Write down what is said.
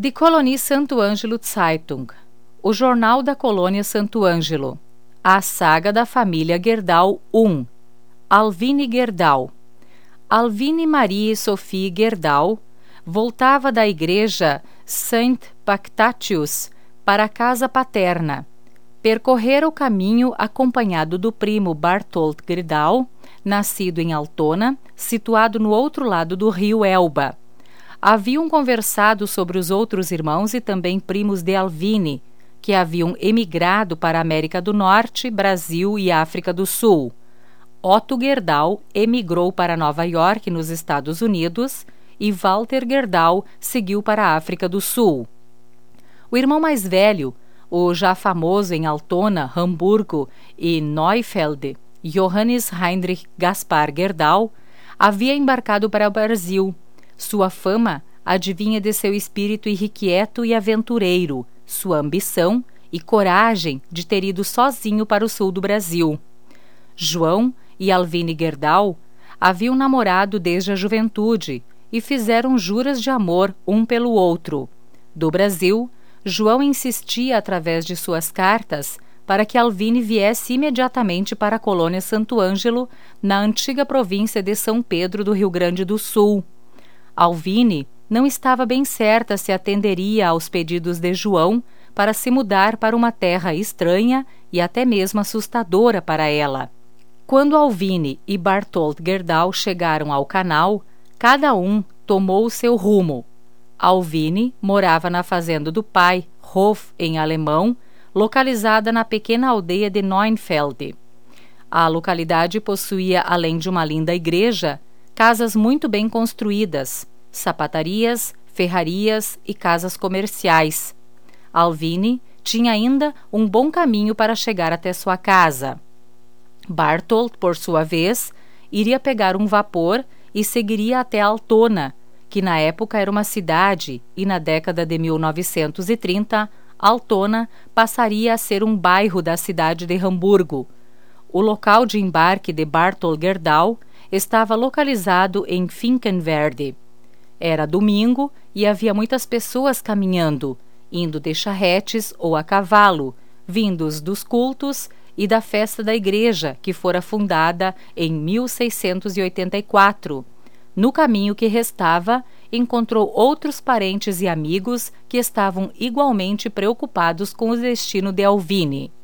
Die Kolonie Santo Ângelo Zeitung, o jornal da colônia Santo Ângelo. A saga da família Gerdau I. Alvine Gerdau. Alvine Marie Sophie Gerdau voltava da igreja Saint Pactatius para a casa paterna. Percorrera o caminho acompanhado do primo Barthold Gerdau, nascido em Altona, situado no outro lado do rio Elba. Haviam conversado sobre os outros irmãos e também primos de Alvine, que haviam emigrado para a América do Norte, Brasil e África do Sul. Otto Gerdau emigrou para Nova York, nos Estados Unidos, e Walter Gerdau seguiu para a África do Sul. O irmão mais velho, o já famoso em Altona, Hamburgo e Neufeld, Johannes Heinrich Gaspar Gerdau, havia embarcado para o Brasil. Sua fama adivinha de seu espírito irrequieto e aventureiro, sua ambição e coragem de ter ido sozinho para o sul do Brasil. João e Alvine Gerdau haviam namorado desde a juventude e fizeram juras de amor um pelo outro. Do Brasil, João insistia através de suas cartas para que Alvine viesse imediatamente para a colônia Santo Ângelo, na antiga província de São Pedro do Rio Grande do Sul. Alvine não estava bem certa se atenderia aos pedidos de João para se mudar para uma terra estranha e até mesmo assustadora para ela. Quando Alvine e Barthold Gerdau chegaram ao canal, cada um tomou o seu rumo. Alvine morava na fazenda do pai, Hof em alemão, localizada na pequena aldeia de Neufeld. A localidade possuía, além de uma linda igreja, casas muito bem construídas, sapatarias, ferrarias e casas comerciais. Alvine tinha ainda um bom caminho para chegar até sua casa. Barthold, por sua vez, iria pegar um vapor e seguiria até Altona, que na época era uma cidade, e na década de 1930, Altona passaria a ser um bairro da cidade de Hamburgo. O local de embarque de Barthold Gerdau estava localizado em Finkenwerder. Era domingo e havia muitas pessoas caminhando, indo de charretes ou a cavalo, vindos dos cultos e da festa da igreja, que fora fundada em 1684. No caminho que restava, encontrou outros parentes e amigos que estavam igualmente preocupados com o destino de Alvine.